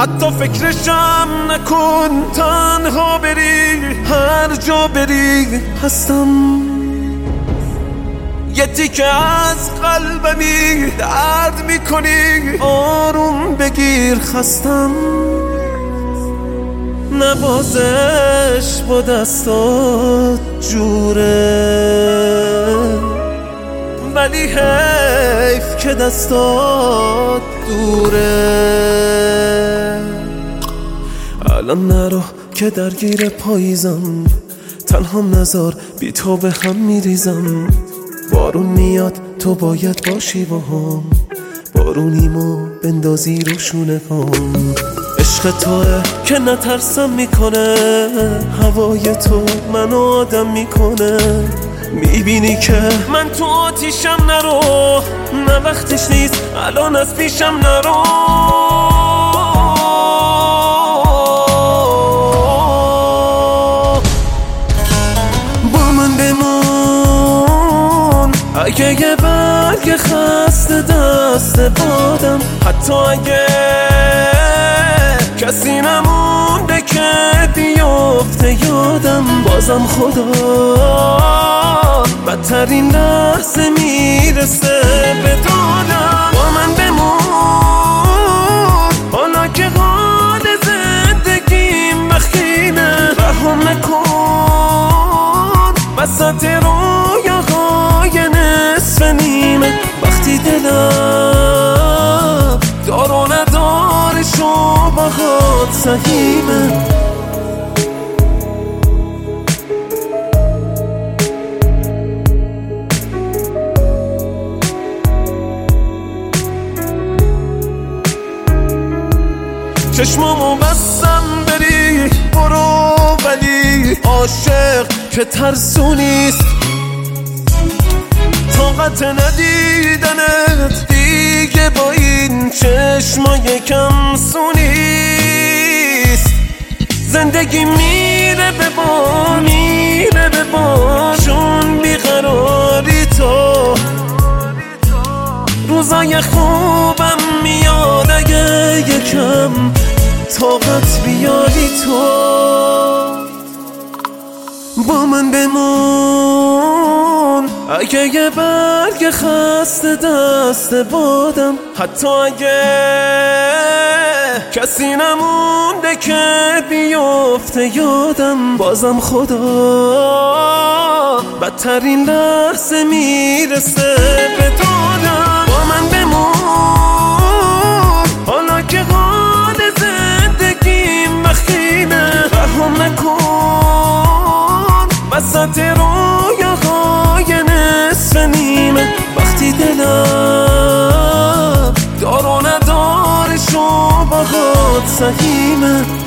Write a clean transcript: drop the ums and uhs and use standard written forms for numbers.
حتی فکرشم نکن، تنها بری هر جا بری هستم. یه تیکه از قلبمی درد میکنی، آروم بگیر خستم. نوازش با دستات جوره، ولی حیف که دستات دوره. الان نرو که درگیر پاییزم، تنهام نذار بی تو به هم میریزم. بارون میاد تو باید باشی با هم، بارونیمو بندازی رو شونه هم. عشق توه که نترسم میکنه، هوای تو منو آدم میکنه. میبینی که من تو آتیشم، نرو نه وقتش نیست الان از پیشم نرو. با من بمون اگه یه برگ خسته دست بادم، حتی اگه کسی نمونده که بیفته یادم. بازم خدا بدترین لحظه میرسه به دادم. با من بمون حالا که حال زندگیم بخینه، رهم نکن وسط رویاهای نصف نیمه. وقتی دلم دار و نداره شبهات سهیمه. چشمامو بستم بری برو، ولی عاشق که ترسونیست. طاقت ندیدنت دیگه با این چشمای کم سونیست. زندگی میره به بار، میره به بار، چون بیقراری تو. روزای خوبم میاد اگه یکم طاقت بیاری تو. با من بمون اگه یه برگ خسته دست بادم، حتی اگه کسی نمونده که بیفته یادم. بازم خدا بدترین لحظه میرسه به دادم. با من بمون حالا که حال زندگیم بخینه، رهم نکن وسط رویاهای نصف نیمه. وقتی دلم دار و نداره شبهات سهیمه.